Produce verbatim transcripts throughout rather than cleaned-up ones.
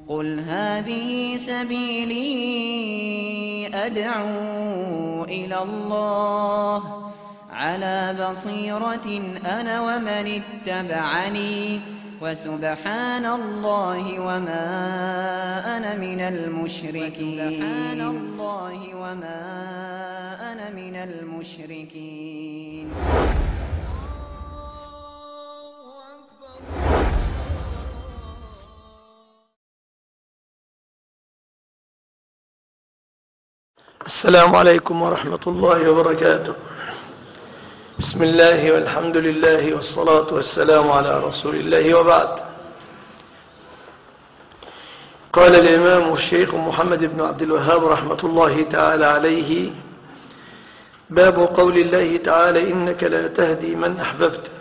قل هذه سبيلي أدعو إلى الله على بصيرة أنا ومن اتبعني وسبحان الله وما أنا من المشركين وسبحان الله وما أنا من المشركين. السلام عليكم ورحمة الله وبركاته. بسم الله والحمد لله والصلاة والسلام على رسول الله وبعد. قال الإمام الشيخ محمد بن عبد الوهاب رحمة الله تعالى عليه: باب قول الله تعالى: إنك لا تهدي من أحببت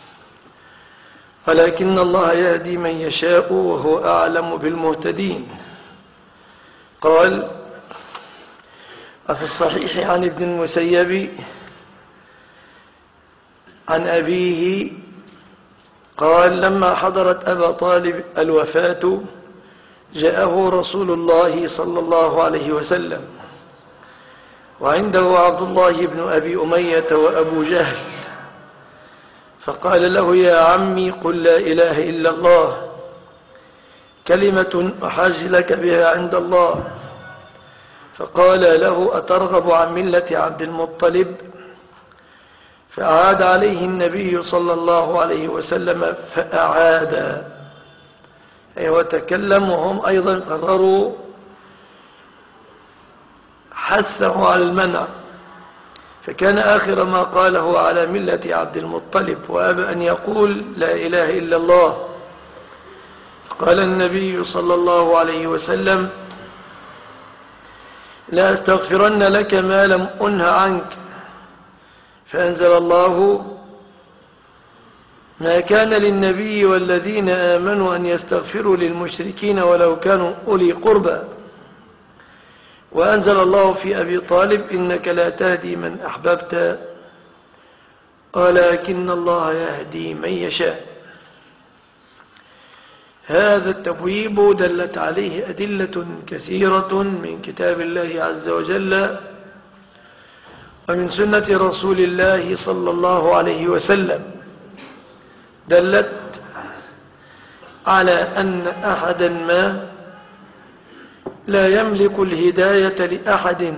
ولكن الله يهدي من يشاء وهو أعلم بالمهتدين. قال: وفي الصحيح عن ابن المسيب عن أبيه قال: لما حضرت أبا طالب الوفاة جاءه رسول الله صلى الله عليه وسلم وعنده عبد الله بن أبي أمية وأبو جهل، فقال له: يا عمي قل لا إله إلا الله كلمة أحاج لك بها عند الله. فقال له: أترغب عن ملة عبد المطلب؟ فأعاد عليه النبي صلى الله عليه وسلم فأعاد، أي وتكلم وهم أيضا قرروا حثه على المنع، فكان آخر ما قاله على ملة عبد المطلب وأبى أن يقول لا إله إلا الله. قال النبي صلى الله عليه وسلم: لا أستغفرن لك ما لم أنه عنك. فأنزل الله: ما كان للنبي والذين آمنوا أن يستغفروا للمشركين ولو كانوا أولي قربى. وأنزل الله في أبي طالب: إنك لا تهدي من أحببت ولكن الله يهدي من يشاء. هذا التبويب دلت عليه أدلة كثيرة من كتاب الله عز وجل ومن سنة رسول الله صلى الله عليه وسلم، دلت على أن أحدا ما لا يملك الهداية لأحد،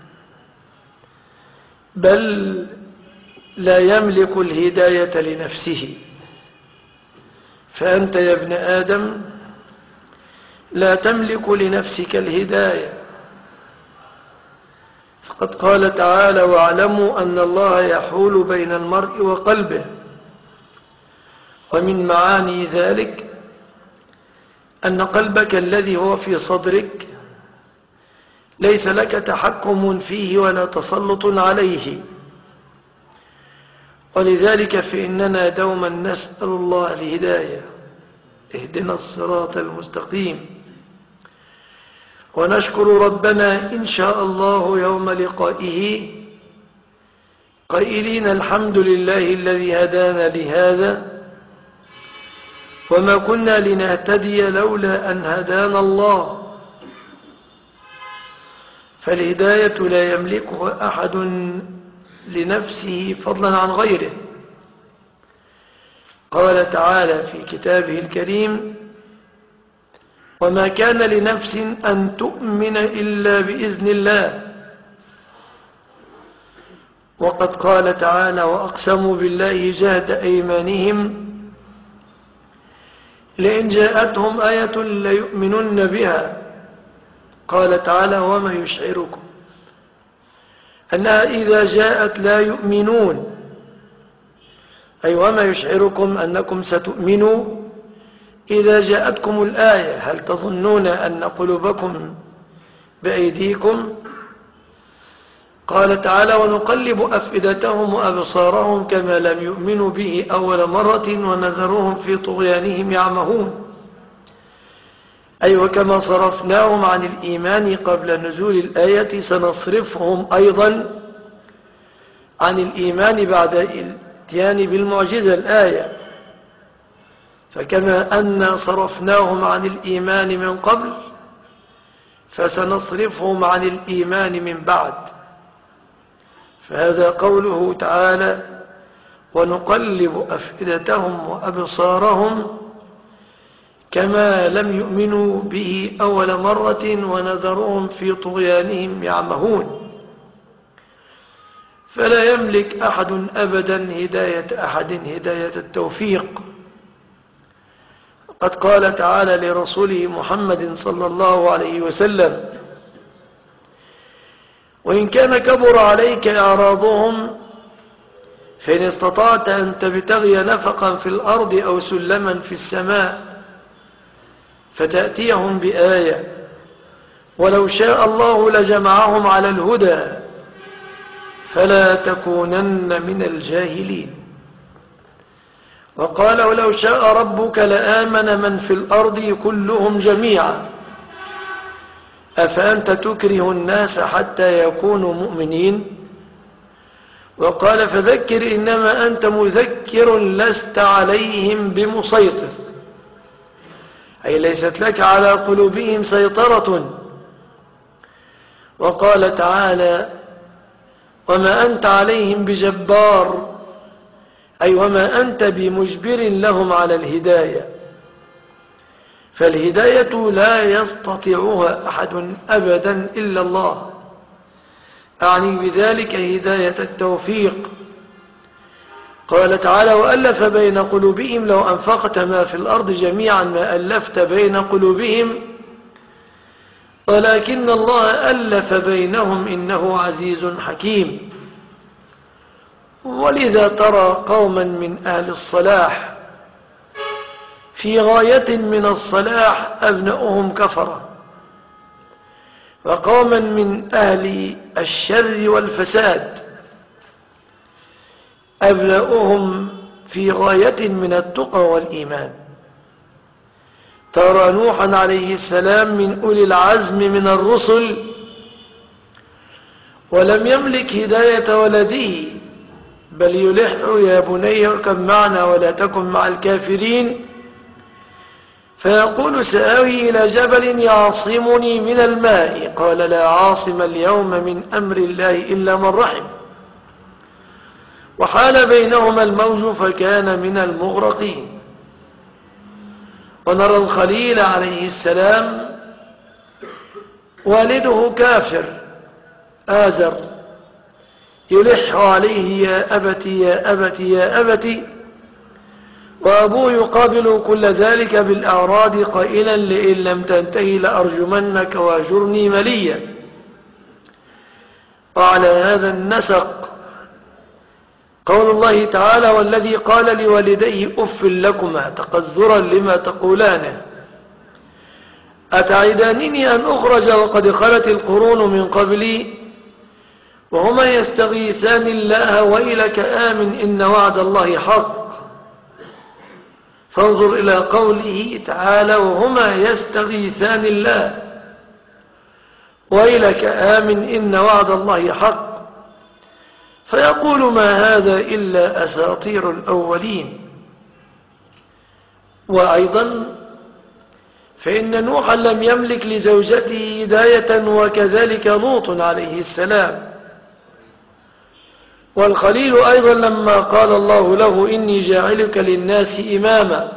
بل لا يملك الهداية لنفسه. فأنت يا ابن آدم لا تملك لنفسك الهداية، فقد قال تعالى: واعلموا أن الله يحول بين المرء وقلبه. ومن معاني ذلك أن قلبك الذي هو في صدرك ليس لك تحكم فيه ولا تسلط عليه، ولذلك فإننا دوما نسأل الله الهداية، اهدنا الصراط المستقيم، ونشكر ربنا إن شاء الله يوم لقائه قائلين: الحمد لله الذي هدانا لهذا وما كنا لنهتدي لولا أن هدانا الله. فالهداية لا يملكها أحد لنفسه فضلا عن غيره. قال تعالى في كتابه الكريم: وما كان لنفس أن تؤمن إلا بإذن الله. وقد قال تعالى: وأقسموا بالله جهد أيمانهم لئن جاءتهم آية ليؤمنن بها. قال تعالى: وما يشعركم أنها إذا جاءت لا يؤمنون، أي وما يشعركم أنكم ستؤمنوا إذا جاءتكم الآية. هل تظنون أن قلوبكم بأيديكم؟ قال تعالى: ونقلب أفئدتهم وأبصارهم كما لم يؤمنوا به أول مرة ونذرهم في طغيانهم يعمهون، أي وكما صرفناهم عن الإيمان قبل نزول الآية سنصرفهم أيضا عن الإيمان بعد الاتيان بالمعجزة الآية. فكما أن صرفناهم عن الإيمان من قبل فسنصرفهم عن الإيمان من بعد. فهذا قوله تعالى: ونقلب أفئدتهم وأبصارهم كما لم يؤمنوا به أول مرة ونذرهم في طغيانهم يعمهون. فلا يملك أحد أبدا هداية أحد هداية التوفيق. قد قال تعالى لرسوله محمد صلى الله عليه وسلم: وإن كان كبر عليك إعراضهم فإن استطعت أن تبتغي نفقا في الأرض أو سلما في السماء فتأتيهم بآية ولو شاء الله لجمعهم على الهدى فلا تكونن من الجاهلين. وقال: ولو شاء ربك لآمن من في الأرض كلهم جميعا أفأنت تكره الناس حتى يكونوا مؤمنين. وقال: فذكر إنما أنت مذكر لست عليهم بمسيطر، أي ليست لك على قلوبهم سيطرة. وقال تعالى: وما أنت عليهم بجبار، أي وما أنت بمجبر لهم على الهداية. فالهداية لا يستطيعها أحد أبدا إلا الله، أعني بذلك هداية التوفيق. قال تعالى: وألف بين قلوبهم لو أنفقت ما في الأرض جميعا ما ألفت بين قلوبهم ولكن الله ألف بينهم إنه عزيز حكيم. ولذا ترى قوما من أهل الصلاح في غاية من الصلاح أبناؤهم كفرة، وقوما من أهل الشر والفساد أبناؤهم في غاية من التقى والإيمان. ترى نوحا عليه السلام من أولي العزم من الرسل ولم يملك هداية ولده، بل يلح: يا بني اركب معنا ولا تكن مع الكافرين. فيقول: سآوي إلى جبل يعصمني من الماء. قال: لا عاصم اليوم من أمر الله إلا من رحم. وحال بينهما الموج فكان من المغرقين. ونرى الخليل عليه السلام والده كافر آزر يلح عليه: يا أبت يا أبت يا أبت، وأبوه يقابل كل ذلك بالأعراض قائلا: لئن لم تنتهي لأرجمنك واهجرني مليا. وعلى هذا النسق قول الله تعالى: والذي قال لوالديه أف لكما تقذرا لما تقولانه أتعدانني أن أخرج وقد خلت القرون من قبلي وهما يستغيثان الله ويلك آمن إن وعد الله حق. فانظر إلى قوله تعالى: وهما يستغيثان الله ويلك آمن إن وعد الله حق. فيقول: ما هذا إلا أساطير الأولين. وأيضا فإن نوحا لم يملك لزوجته هداية، وكذلك لوط عليه السلام. والخليل أيضا لما قال الله له: إني جاعلك للناس إماما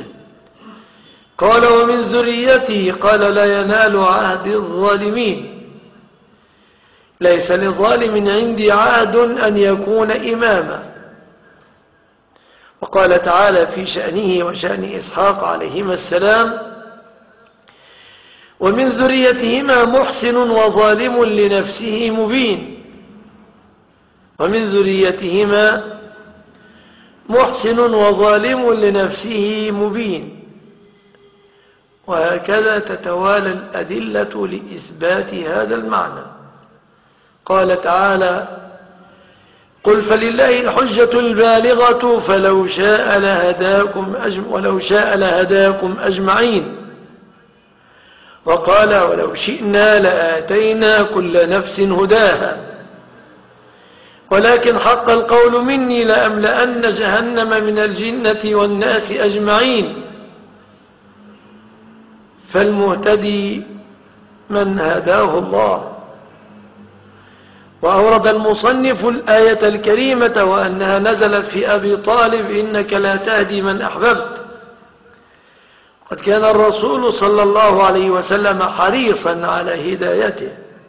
قال: ومن ذريتي. قال: لا ينال عهد الظالمين. ليس للظالم عندي عهد أن يكون إماما. وقال تعالى في شأنه وشأن إسحاق عليهما السلام: ومن ذريتهما محسن وظالم لنفسه مبين. ومن ذريتهما محسن وظالم لنفسه مبين. وهكذا تتوالى الأدلة لإثبات هذا المعنى. قال تعالى: قل فلله الحجة البالغة فلو شاء لهداكم أجم ولو شاء لهداكم أجمعين. وقال: ولو شئنا لآتينا كل نفس هداها ولكن حق القول مني لأملأن جهنم من الجنة والناس أجمعين. فالمهتدي من هداه الله. وأورد المصنف الآية الكريمة وأنها نزلت في أبي طالب إنك لا تهدي من أحببت. قد كان الرسول صلى الله عليه وسلم حريصا على هدايته،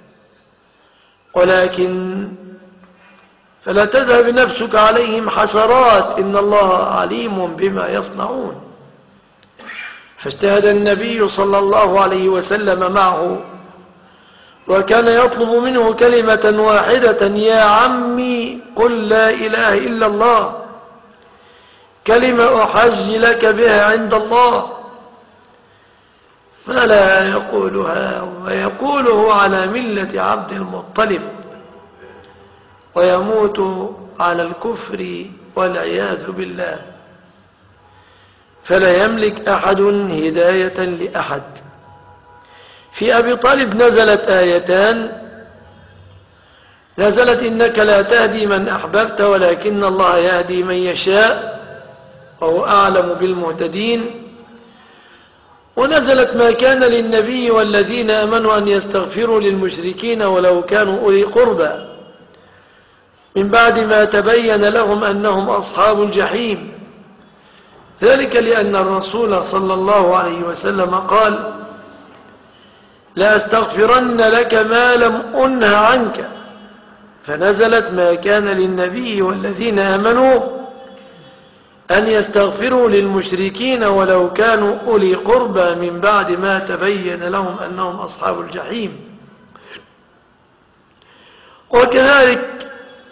ولكن فلا تذهب نفسك عليهم حسرات إن الله عليم بما يصنعون. فاجتهد النبي صلى الله عليه وسلم معه، وكان يطلب منه كلمة واحدة: يا عمي قل لا إله إلا الله، كلمة أحج لك بها عند الله. فلا يقولها ويقوله على ملة عبد المطلب، ويموت على الكفر والعياذ بالله. فلا يملك أحد هداية لأحد. في أبي طالب نزلت آيتان، نزلت إنك لا تهدي من أحببت ولكن الله يهدي من يشاء وهو أعلم بالمهتدين، ونزلت ما كان للنبي والذين آمنوا أن يستغفروا للمشركين ولو كانوا أولي قربى من بعد ما تبين لهم أنهم أصحاب الجحيم. ذلك لأن الرسول صلى الله عليه وسلم قال: لا أستغفرن لك ما لم أنه عنك. فنزلت ما كان للنبي والذين آمنوا أن يستغفروا للمشركين ولو كانوا أولي قربى من بعد ما تبين لهم أنهم أصحاب الجحيم. وكذلك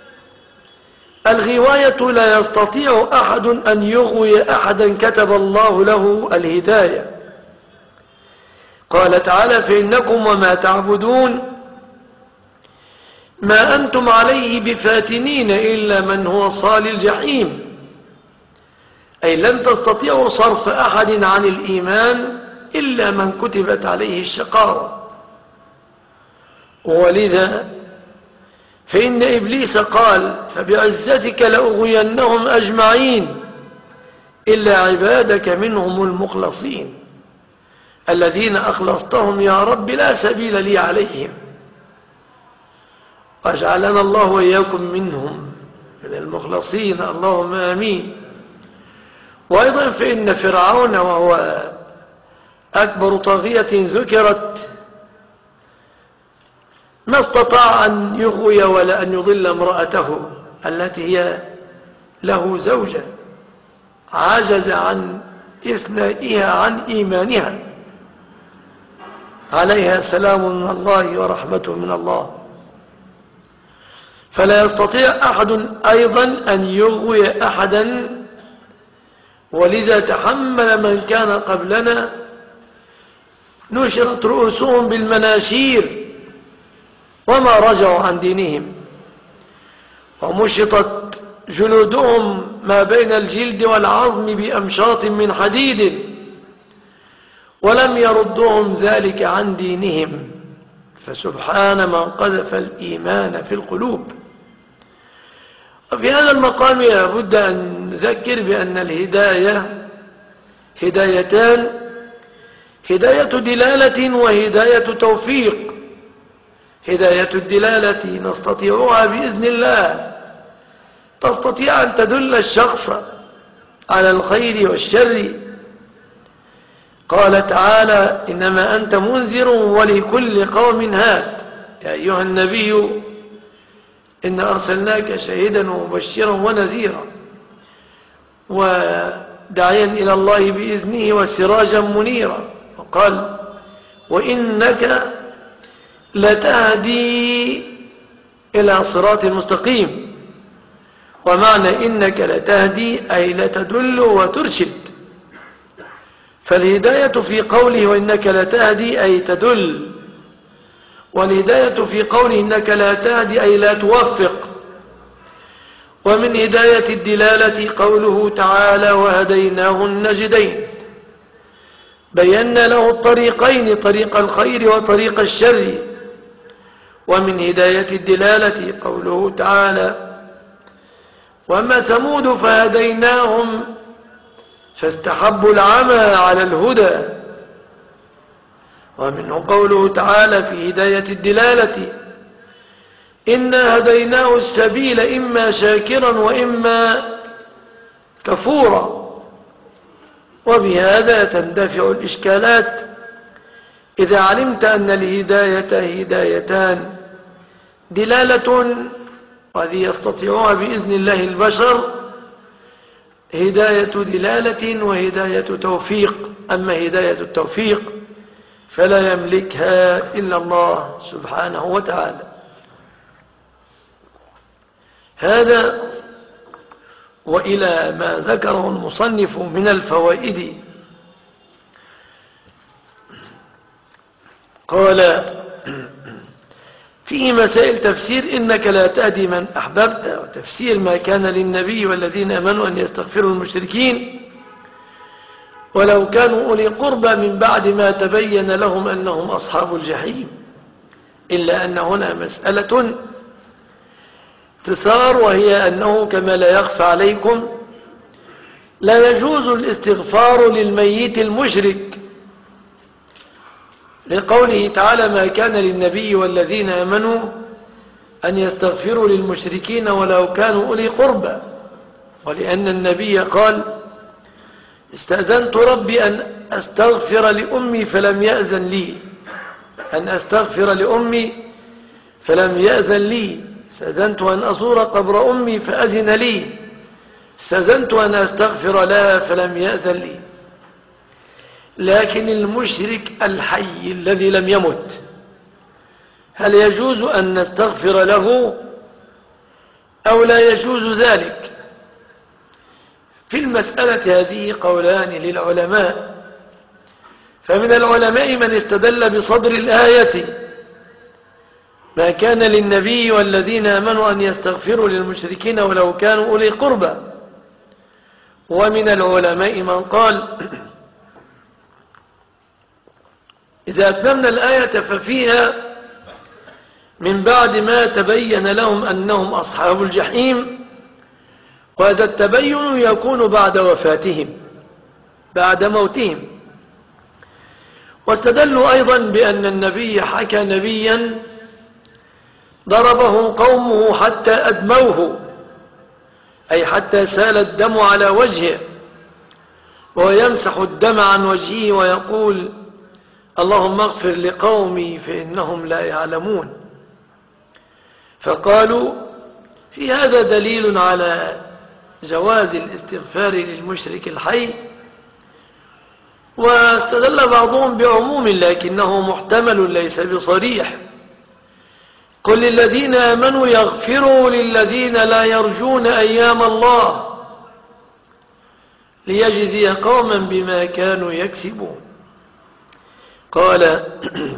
الغواية لا يستطيع أحد أن يغوي أحدا كتب الله له الهداية. قال تعالى: فإنكم وما تعبدون ما أنتم عليه بفاتنين إلا من هو صال الجحيم. أي لن تستطيعوا صرف أحد عن الإيمان إلا من كتبت عليه الشقاوة. ولذا فإن إبليس قال: فبعزتك لأغوينهم أجمعين إلا عبادك منهم المخلصين الذين أخلصتهم يا رب لا سبيل لي عليهم. واجعلنا الله وإياكم منهم من المخلصين، اللهم آمين. وأيضا فإن فرعون وهو أكبر طاغية ذكرت ما استطاع أن يغوي ولا أن يضل امرأته التي هي له زوجة، عجز عن إثنائها عن إيمانها، عليها سلام من الله ورحمة من الله. فلا يستطيع أحد أيضا أن يغوي أحدا. ولذا تحمل من كان قبلنا نشرت رؤوسهم بالمناشير وما رجعوا عن دينهم، ومشطت جلودهم ما بين الجلد والعظم بأمشاط من حديد ولم يردهم ذلك عن دينهم. فسبحان من قذف الإيمان في القلوب. وفي هذا المقام لابد أن نذكر بأن الهداية هدايتان: هداية دلالة وهداية توفيق. هداية الدلالة نستطيعها بإذن الله، تستطيع أن تدل الشخص على الخير والشر. قال تعالى: إنما أنت منذر ولكل قوم هاد. يا أيها النبي إن أرسلناك شاهدا ومبشرا ونذيرا وداعيا إلى الله بإذنه وسراجا منيرا. وقال: وإنك لتهدي إلى صراط مستقيم. ومعنى إنك لتهدي أي لتدل وترشد. فالهداية في قوله وإنك لتهدي أي تدل، والهداية في قوله إنك لا تهدي أي لا توفق. ومن هداية الدلالة قوله تعالى: وهديناه النجدين، بينا له الطريقين، طريق الخير وطريق الشر. ومن هداية الدلالة قوله تعالى: وأما ثمود فهديناهم فاستحبوا العمى على الهدى ومنه قوله تعالى في هداية الدلالة: إنا هديناه السبيل إما شاكرا وإما كفورا. وبهذا تندفع الإشكالات إذا علمت أن الهداية هدايتان: دلالة وهذه يستطيعها بإذن الله البشر، هداية دلالة وهداية توفيق. أما هداية التوفيق فلا يملكها إلا الله سبحانه وتعالى. هذا وإلى ما ذكره المصنف من الفوائد قال: فيه مسائل تفسير إنك لا تهدي من أحببت، وتفسير ما كان للنبي والذين آمنوا أن يستغفروا المشركين ولو كانوا أولي قربى من بعد ما تبين لهم أنهم أصحاب الجحيم. إلا أن هنا مسألة تثار، وهي أنه كما لا يخفى عليكم لا يجوز الاستغفار للميت المشرك، لقوله تعالى: ما كان للنبي والذين آمنوا أن يستغفروا للمشركين ولو كانوا أولي قربى، ولأن النبي قال: استأذنت ربي أن أستغفر لأمي فلم يأذن لي أن أستغفر لأمي فلم يأذن لي استأذنت أن أزور قبر أمي فأذن لي استأذنت أن أستغفر لها فلم يأذن لي. لكن المشرك الحي الذي لم يمت، هل يجوز أن نستغفر له أو لا يجوز ذلك؟ في المسألة هذه قولان للعلماء. فمن العلماء من استدل بصدر الآية: ما كان للنبي والذين آمنوا أن يستغفروا للمشركين ولو كانوا أولي قربى. ومن العلماء من قال: إذا أتممنا الآية ففيها من بعد ما تبين لهم أنهم أصحاب الجحيم، وهذا التبين يكون بعد وفاتهم بعد موتهم. واستدلوا أيضا بأن النبي حكى نبيا ضربه قومه حتى أدموه، أي حتى سال الدم على وجهه، ويمسح الدم عن وجهه ويقول: اللهم اغفر لقومي فإنهم لا يعلمون. فقالوا في هذا دليل على جواز الاستغفار للمشرك الحي. واستدل بعضهم بعموم لكنه محتمل ليس بصريح: قل للذين آمنوا يغفروا للذين لا يرجون أيام الله ليجزي قوما بما كانوا يكسبون. قال: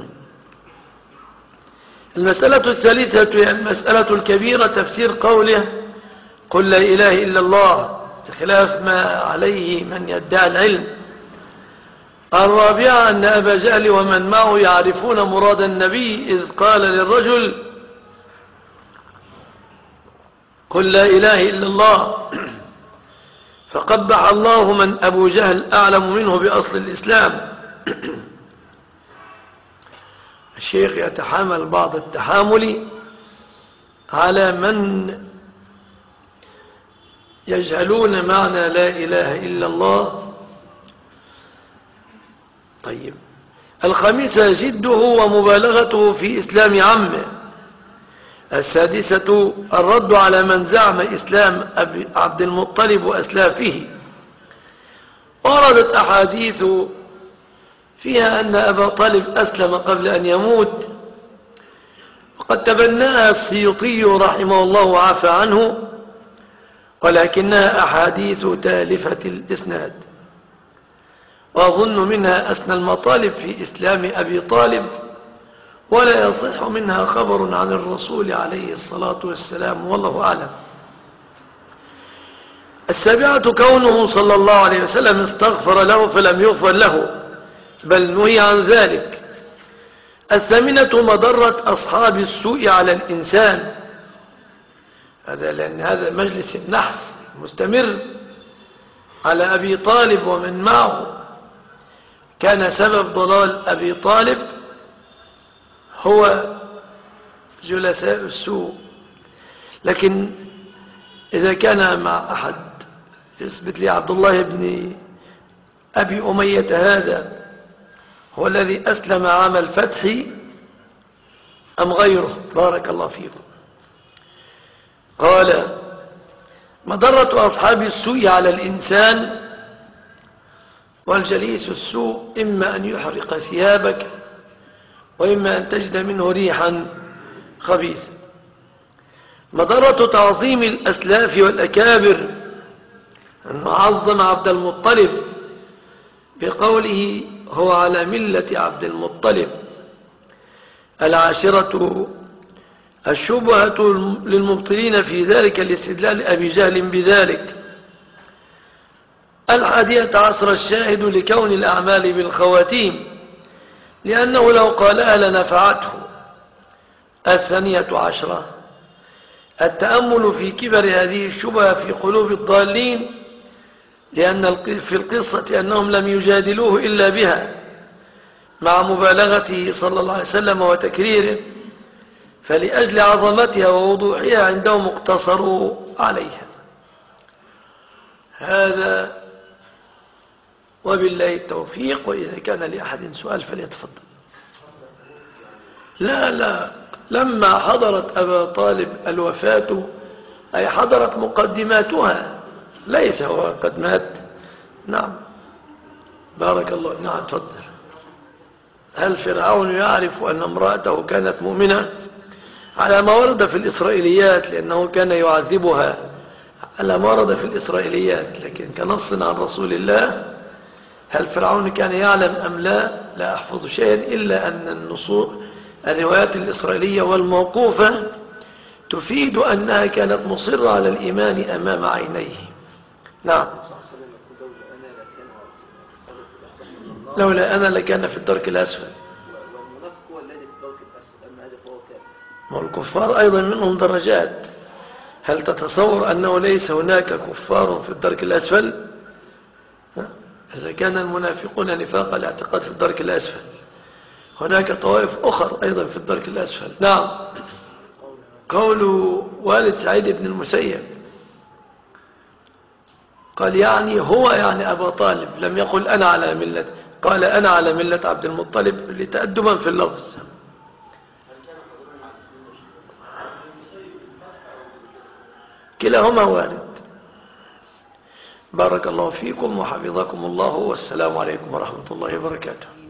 المسألة الثالثة يعني المسألة الكبيرة تفسير قوله: قل لا إله إلا الله، بخلاف ما عليه من يدعي العلم. الرابعة أن أبا جهل ومن معه يعرفون مراد النبي إذ قال للرجل: قل لا إله إلا الله، فقبح الله من أبو جهل أعلم منه بأصل الإسلام. الشيخ يتحامل بعض التحامل على من يجهلون معنى لا إله إلا الله. طيب، الخامسة جده ومبالغته في إسلام عمه. السادسة الرد على من زعم إسلام أبي عبد المطلب وأسلافه. وردت أحاديث فيها أن أبا طالب أسلم قبل أن يموت، وقد تبناها السيوطي رحمه الله وعفى عنه، ولكنها أحاديث تالفة الإسناد. وأظن منها أثنى المطالب في إسلام أبي طالب، ولا يصح منها خبر عن الرسول عليه الصلاة والسلام، والله أعلم. السابعة كونه صلى الله عليه وسلم استغفر له فلم يغفر له، بل نهي عن ذلك. الثامنة مضرة أصحاب السوء على الإنسان، هذا لأن هذا مجلس النحس مستمر على أبي طالب ومن معه، كان سبب ضلال أبي طالب هو جلساء السوء. لكن إذا كان مع أحد يثبت لي عبد الله بن أبي أمية هذا هو الذي أسلم عام الفتح أم غيره؟ بارك الله فيكم. قال: مضرة أصحاب السوء على الإنسان والجليس السوء إما أن يحرق ثيابك وإما أن تجد منه ريحا خبيثا. مضرة تعظيم الأسلاف والأكابر أن عظم عبد المطلب بقوله هو على ملة عبد المطلب. العاشرة الشبهة للمبطلين في ذلك الاستدلال أبي جهل بذلك. الحادية عشر الشاهد لكون الأعمال بالخواتيم لأنه لو قالها لنفعته. الثانية عشرة التأمل في كبر هذه الشبهة في قلوب الضالين لأن في القصة أنهم لم يجادلوه إلا بها مع مبالغته صلى الله عليه وسلم وتكريره، فلأجل عظمتها ووضوحها عندهم اقتصروا عليها. هذا وبالله التوفيق. وإذا كان لأحد سؤال فليتفضل. لا لا لما حضرت أبا طالب الوفاة أي حضرت مقدماتها، ليس هو قد مات. نعم بارك الله. نعم تفضل. هل فرعون يعرف أن امرأته كانت مؤمنة؟ على ما ورد في الإسرائيليات، لأنه كان يعذبها على ما ورد في الإسرائيليات، لكن كنص عن رسول الله هل فرعون كان يعلم أم لا؟ لا أحفظ شيئا إلا أن النصوص الروايات الإسرائيلية والموقوفة تفيد أنها كانت مصرة على الإيمان أمام عينيه. نعم. لولا أنا لكان في الدرك الأسفل. والكفار أيضا منهم درجات. هل تتصور أنه ليس هناك كفار في الدرك الأسفل؟ إذا كان المنافقون نفاق الاعتقاد في الدرك الأسفل، هناك طوائف أخرى أيضا في الدرك الأسفل. نعم. قول والد سعيد بن المسيب قال يعني هو يعني أبا طالب، لم يقل أنا على ملة، قال أنا على ملة عبد المطلب لتأدبا في اللفظ. كلاهما وارد. بارك الله فيكم وحفظكم الله، والسلام عليكم ورحمة الله وبركاته.